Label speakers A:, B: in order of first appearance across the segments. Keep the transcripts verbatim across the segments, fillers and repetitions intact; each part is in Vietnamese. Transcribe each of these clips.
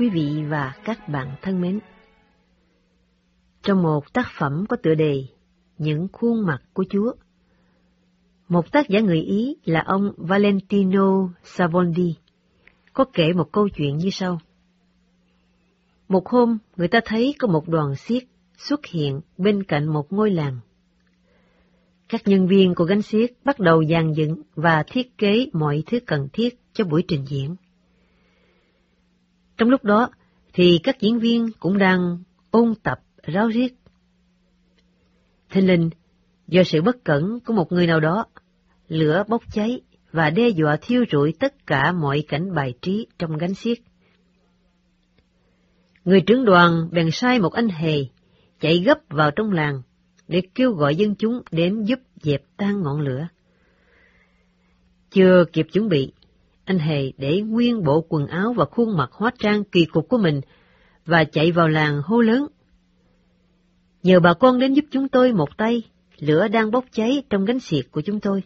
A: Quý vị và các bạn thân mến, trong một tác phẩm có tựa đề Những khuôn mặt của Chúa, một tác giả người Ý là ông Valentino Savondi có kể một câu chuyện như sau. Một hôm, người ta thấy có một đoàn xiếc xuất hiện bên cạnh một ngôi làng. Các nhân viên của gánh xiếc bắt đầu dàn dựng và thiết kế mọi thứ cần thiết cho buổi trình diễn. Trong lúc đó, thì các diễn viên cũng đang ôn tập ráo riết. Thình lình, do sự bất cẩn của một người nào đó, lửa bốc cháy và đe dọa thiêu rụi tất cả mọi cảnh bài trí trong gánh xiếc. Người trưởng đoàn bèn sai một anh hề chạy gấp vào trong làng để kêu gọi dân chúng đến giúp dẹp tan ngọn lửa. Chưa kịp chuẩn bị, anh hề để nguyên bộ quần áo và khuôn mặt hóa trang kỳ cục của mình và chạy vào làng hô lớn: "Nhờ bà con đến giúp chúng tôi một tay, lửa đang bốc cháy trong gánh xiếc của chúng tôi."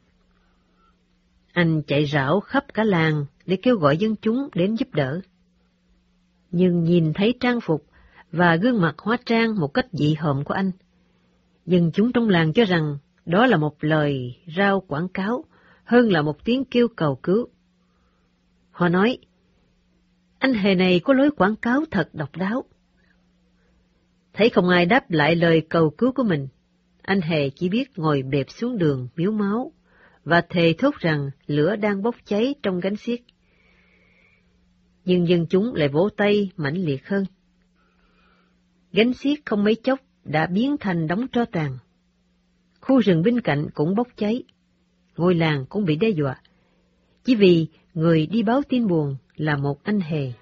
A: Anh chạy rảo khắp cả làng để kêu gọi dân chúng đến giúp đỡ. Nhưng nhìn thấy trang phục và gương mặt hóa trang một cách dị hợm của anh, dân chúng trong làng cho rằng đó là một lời rao quảng cáo hơn là một tiếng kêu cầu cứu. Họ nói, anh hề này có lối quảng cáo thật độc đáo. Thấy không ai đáp lại lời cầu cứu của mình, anh hề chỉ biết ngồi bẹp xuống đường miếu máu và thề thốt rằng lửa đang bốc cháy trong gánh xiếc. Nhưng dân chúng lại vỗ tay mãnh liệt hơn. Gánh xiếc không mấy chốc đã biến thành đống tro tàn. Khu rừng bên cạnh cũng bốc cháy. Ngôi làng cũng bị đe dọa, chỉ vì người đi báo tin buồn là một anh hề.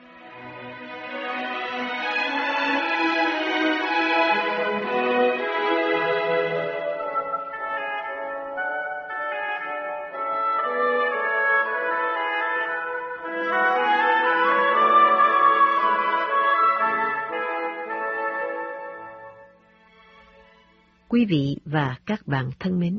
A: Quý vị và các bạn thân mến,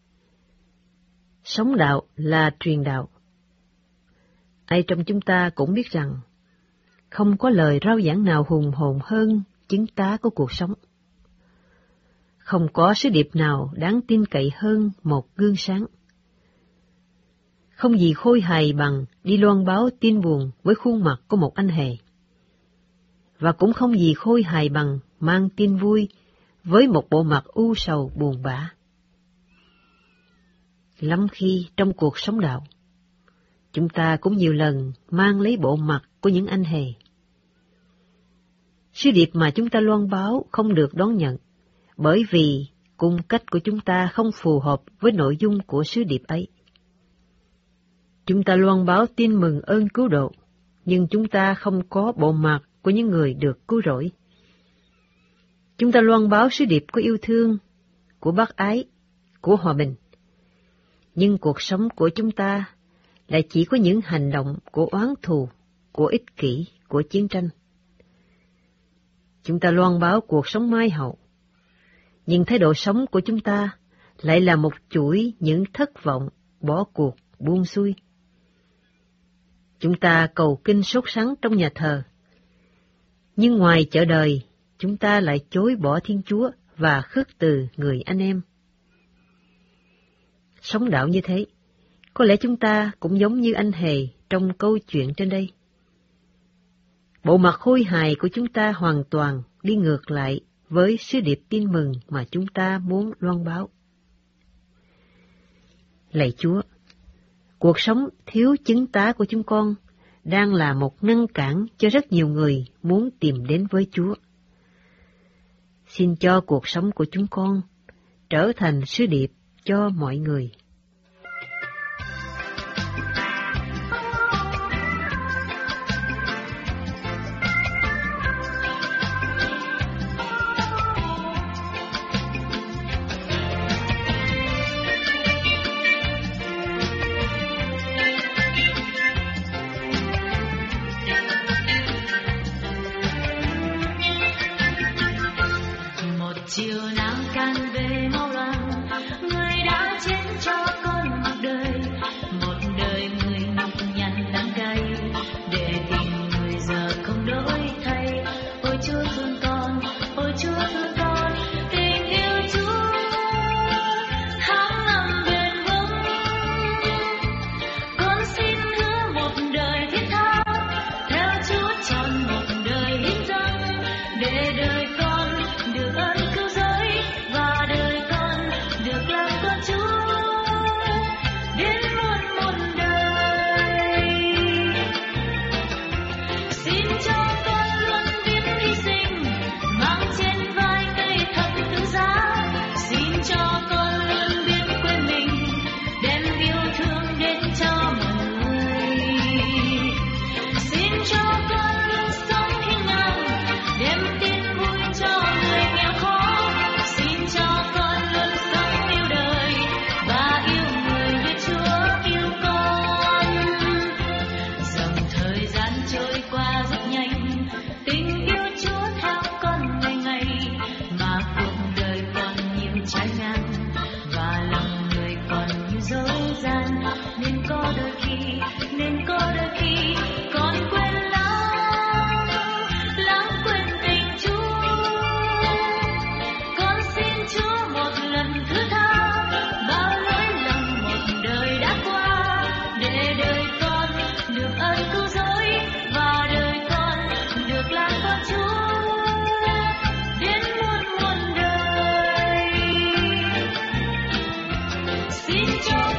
A: sống đạo là truyền đạo. Ai trong chúng ta cũng biết rằng không có lời rao giảng nào hùng hồn hơn chứng tá của cuộc sống. Không có sứ điệp nào đáng tin cậy hơn một gương sáng. Không gì khôi hài bằng đi loan báo tin buồn với khuôn mặt của một anh hề. Và cũng không gì khôi hài bằng mang tin vui với một bộ mặt u sầu buồn bã. Lắm khi trong cuộc sống đạo, chúng ta cũng nhiều lần mang lấy bộ mặt của những anh hề. Sứ điệp mà chúng ta loan báo không được đón nhận, bởi vì cung cách của chúng ta không phù hợp với nội dung của sứ điệp ấy. Chúng ta loan báo tin mừng ơn cứu độ, nhưng chúng ta không có bộ mặt của những người được cứu rỗi. Chúng ta loan báo sứ điệp của yêu thương, của bác ái, của hòa bình. Nhưng cuộc sống của chúng ta lại chỉ có những hành động của oán thù, của ích kỷ, của chiến tranh. Chúng ta loan báo cuộc sống mai hậu, nhưng thái độ sống của chúng ta lại là một chuỗi những thất vọng, bỏ cuộc, buông xuôi. Chúng ta cầu kinh sốt sắng trong nhà thờ, nhưng ngoài chợ đời, chúng ta lại chối bỏ Thiên Chúa và khước từ người anh em. Sống đạo như thế, có lẽ chúng ta cũng giống như anh hề trong câu chuyện trên đây. Bộ mặt khôi hài của chúng ta hoàn toàn đi ngược lại với sứ điệp tin mừng mà chúng ta muốn loan báo. Lạy Chúa, cuộc sống thiếu chứng tá của chúng con đang là một ngăn cản cho rất nhiều người muốn tìm đến với Chúa. Xin cho cuộc sống của chúng con trở thành sứ điệp cho mọi người.
B: Chiều nắng can về màu loang, người đã chiến cho Xin cho